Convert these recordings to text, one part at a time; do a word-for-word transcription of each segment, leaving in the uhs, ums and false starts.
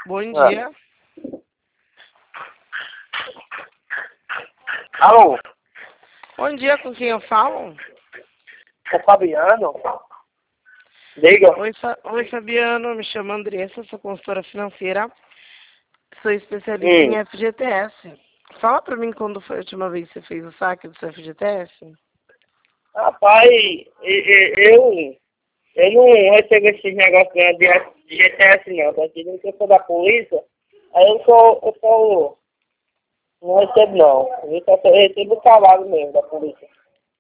Bom dia. Alô? Bom dia, com quem eu falo? O Fabiano? Diga. Oi, Fa... Oi, Fabiano, me chamo Andressa, sou consultora financeira, sou especialista Hum. em F G T S. Fala pra mim quando foi a última vez que você fez o saque do seu F G T S? Rapaz, e- e- eu, eu não recebo esses negócios de G T S não, tá entendendo? Eu sou da polícia, aí eu sou, eu sou, não recebo não, eu só só recebo o salário mesmo da polícia.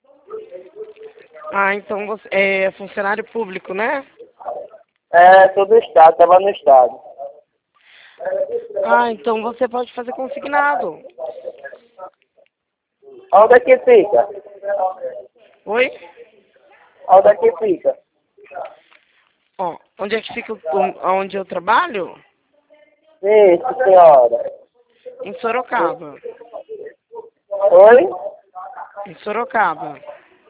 Ah, então você é funcionário público, né? É, sou do estado, tava no estado. Ah, então você pode fazer consignado. Onde é que fica? Oi? Onde é que fica? Ó, onde é que fica o, onde eu trabalho? Isso, senhora. Em Sorocaba. Oi? Em Sorocaba.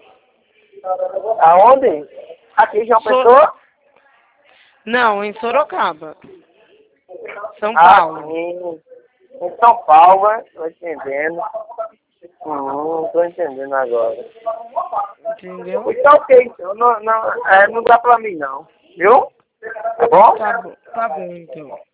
Aonde? Aqui em João So... Pessoa? Não, em Sorocaba. São Ah, Paulo. sim. Em São Paulo, né? Tô entendendo. Hum, tô entendendo agora. Entendeu? Então, ok, então, não, não, é, não dá pra mim não. Viu? Tá bom? Tá bom, tá bom então.